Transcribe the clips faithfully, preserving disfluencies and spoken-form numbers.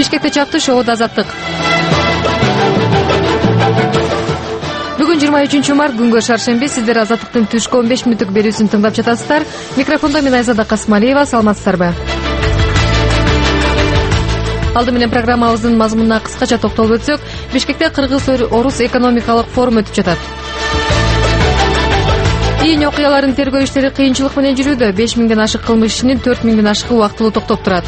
Бишкекте чапты шоуда Азаттык. Бүгүн жыйырма үчүнчү март, күнгө шаршемби. Сиздер Азаттыктын түшкү он беш мүнөттүк берүүсүн тыңдап жатасыздар. Микрофондо мен Айзада Касмалиева. Саламатсыздарбы? Алды менен программабыздын мазмунуна кыскача токтолуп өтсөк, Бишкекте Кыргыз-Орус экономикалык форум өтүп жатат. Ийин окуяларын тергөө иштери кыйынчылык менен жүрүүдө. беш миңден ашык кылмыш ишинин төрт миңден ашыгы убактылуу токтоп турат.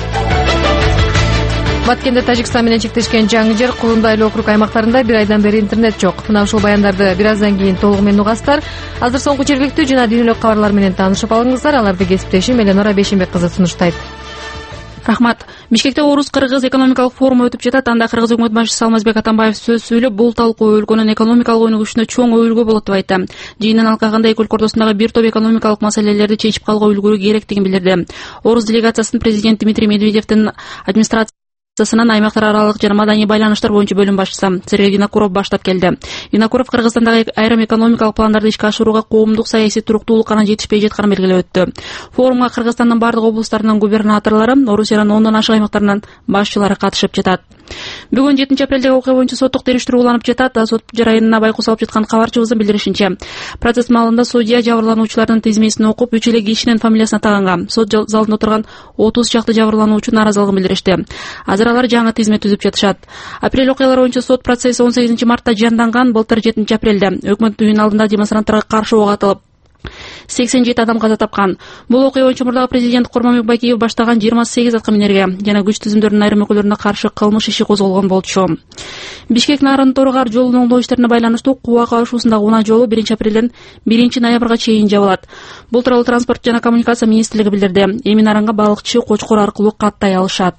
Баткенде Тажикстан менен чектешкен жаңы жер Кулундай округ аймактарында бир айдан бери интернет жок. Мына ушул баяндарды бир аздан кийин толугу менен угасыздар. Азыр соңку жергиликтүү жана дүйнөлүк кабарлар менен таанышып алыңыздар. Аларды кесиптешим Эленора Бейшенбек кызы сунуштайт. Рахмат. Бишкекте Орус-Кыргыз экономикалык форуму өтүп жатат. Анда Кыргыз өкмөт башчысы Алмазбек Атамбаев сөз сөйлөп, бул талкуу өлкөнүн экономикалык өнүгүшүнө чоң өбөлгө болот деп айтты. Жыйындын алкагында эки өлкө ортосундагы бир топ экономикалык маселелерди чечип калууга үлгүрүү керектигин билдирди. Орус делегациясынын президент Дмитрий Медведевдин администрациясы Сынан аймактар аралык жана маданий байланыштар боюнча бөлүм башчысы Сергей Винокуров баштап келди. Винокуров Кыргызстандагы айрым экономикалык пландарды ишке ашырууга коомдук саясий туруктуулук гана жетишпей жатканын белгилеп өттү. Форумга Кыргызстандын бардык облустарынын губернаторлору, Орусиянын ондон ашык аймактарынын башчылары катышып жатат. Бүгүн жетинчи апрелдеги окуя боюнча соттук териштирүү уланып жатат. Сот жарайына байкоо салып жаткан кабарчыбыздын билдиришинче, процесс маалында судья жабырлануучулардын тизмесин окуп, үч эле кишинин фамилиясына тагынган. Сот залында отурган отуз чакты жабырлануучу нааразылыгын билдиришти. Азыр алар жаңы тизме түзүп жатышат. Апрель окуялары боюнча сот процесси он сегизинчи мартта жанданган. Былтыр жетинчи апрелде өкмөт үйүнүн алдында демонстранттарга каршы ок атылып сексен жети адам каза тапкан. Бул окуя боюнча мурдагы президент Курманбек Бакиев баштаган жыйырма сегиз аткаминерге жана күч түзүмдөрүнүн айрым өкүлдөрүнө каршы кылмыш иши козголгон болчу. Бишкек Нарын Торгар жолунун оңдоо иштерине байланыштуу Кубак ашуусундагы унаа жолу биринчи апрелден биринчи ноябрга чейин жабылат. Бул тууралуу транспорт жана коммуникация министрлиги билдирди. Эми Наранга балыкчы Кочкор аркылуу каттай алышат.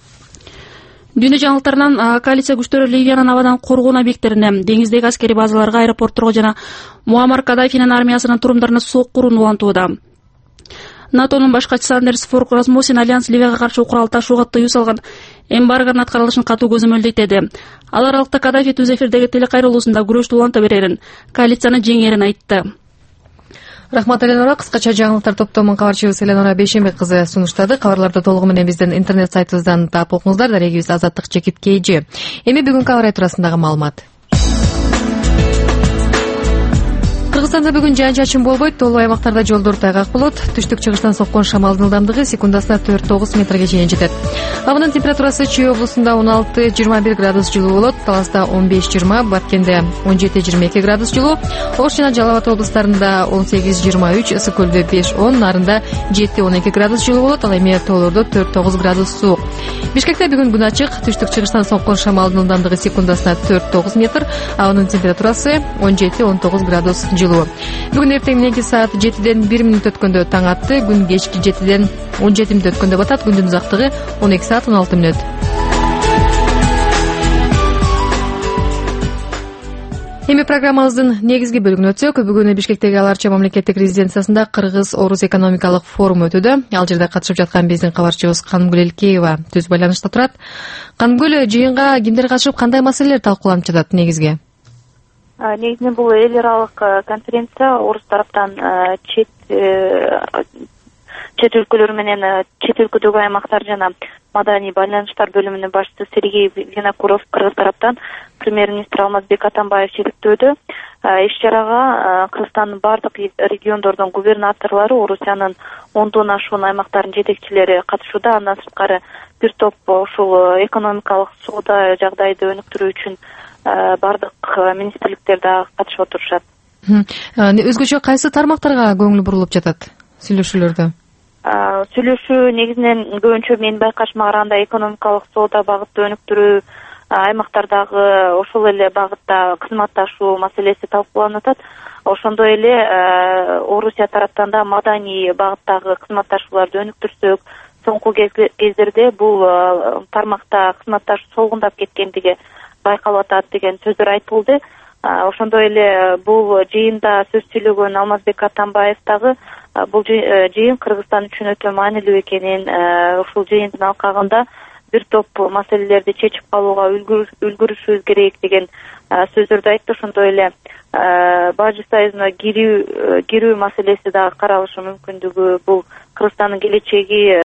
Дүйнө жаңылыктарынан коалиция күчтөрү Ливиянын абадан коргоон объекттерине, деңиздеги аскерий базаларга, аэропортторго жана Муаммар Каддафинин армиясынын турумдарына соккурууну улантууда. НАТОнун баш катчысы Андерс Форк Расмуссен Альянс Ливияга каршы курал ташууга тыюу салган эмбаргонун аткарылышын катуу көзөмөлдөйт деди. Ал аралыкта Каддафи түз эфирдеги телекайрылуусунда күрөштү уланта берерин, коалицияны жеңерин айтты. Рахмат, Эленора. Кыскача жаңылыктар топтомун кабарчыбыз Эленора Бейшенбек кызы сунуштады. Кабарларды толугу менен биздин интернет сайтыбыздан таап окуңуздар. Дарегибиз Азаттык Чекит Кейжи. Эми бүгүнкү аба ырайы туурасындагы маалымат. Кыргызстанда бүгүн жаан-чачын болбойт, толуу аймактарда жолдор тайгак болот. Түштүк-чыгыштан соккон шамалдын ылдамдыгы секундасына төрт тогуз метрге чейин жетет. Абынын температурасы Чүй облусунда он алты жыйырма бир градус жылуу болот, Таласта он беш жыйырма, Баткенде он жети жыйырма эки градус жылуу, Ош жана Жалал Абад облустарында он сегиз жыйырма үч, Ысык көлдө беш он, Нарында жети он эки градус жылуу болот, ал эми тоолордо төрт тогуз градус суук. Бишкекте бүгүн күн ачык, түштүк-чыгыштан соккон шамалдын ылдамдыгы секундасына төрт тогуз метр, абынын температурасы он жети он тогуз градус жылуу. Бүгүн эртең мененки саат жетиден бир мүнөт өткөндө таң атты, күн кечки жетиден он жети мүнөт өткөндө батат, күндүн узактыгы он эки саат он алты мүнөт. Эми программабыздын негизги бөлүгүнө өтсөк, бүгүн Бишкектеги Ала Арча мамлекеттик резиденциясында Кыргыз-Орус экономикалык форуму өтүүдө. Ал жерде катышып жаткан биздин кабарчыбыз Канымгүл Элкеева түз байланышта турат. Канымгүл, жыйынга кимдер катышып, кандай маселелер талкууланып жатат негизги? Негизинен бул эл аралык конференция Орус тараптан чет чет өлкөлөр менен чет өлкөдөгү аймактар жана маданий байланыштар бөлүмүнүн башчысы Сергей Винокуров, Кыргыз тараптан премьер-министр Алмазбек Атамбаев жетектөөдө. Иш чарага Кыргызстандын бардык региондордун губернаторлору, Орусиянын ондон ашуун аймактарынын жетекчилери катышууда. Андан сырткары бир топ ушул экономикалык соода жагдайды өнүктүрүү үчүн бардык министрликтер да катышып отурушат. Өзгөчө кайсы тармактарга көңүл бурулуп жатат сүйлөшүүлөрдө? Сүйлөшүү негизинен көбүнчө менин байкашыма караганда экономикалык соода багытты өнүктүрүү, аймактардагы ошол эле багытта кызматташуу маселеси талкууланып атат. Ошондой эле Орусия тараптан да маданий багыттагы кызматташууларды өнүктүрсөк, соңку кездерде бул тармакта кызматташуу солгундап кеткендиги байкалып атат деген сөздөр айтылды. Ошондой эле бул жыйында сөз сүйлөгөн Алмазбек Атамбаев дагы бул жыйын Кыргызстан үчүн өтө маанилүү экенин, ушул жыйындын алкагында бир топ маселелерди чечип калууга үлгүрүшүбүз керек деген сөздөрдү айтты. Ошондой эле Бажы союзуна кирүү кирүү маселеси да каралышы мүмкүндүгү, бул Кыргызстандын келечеги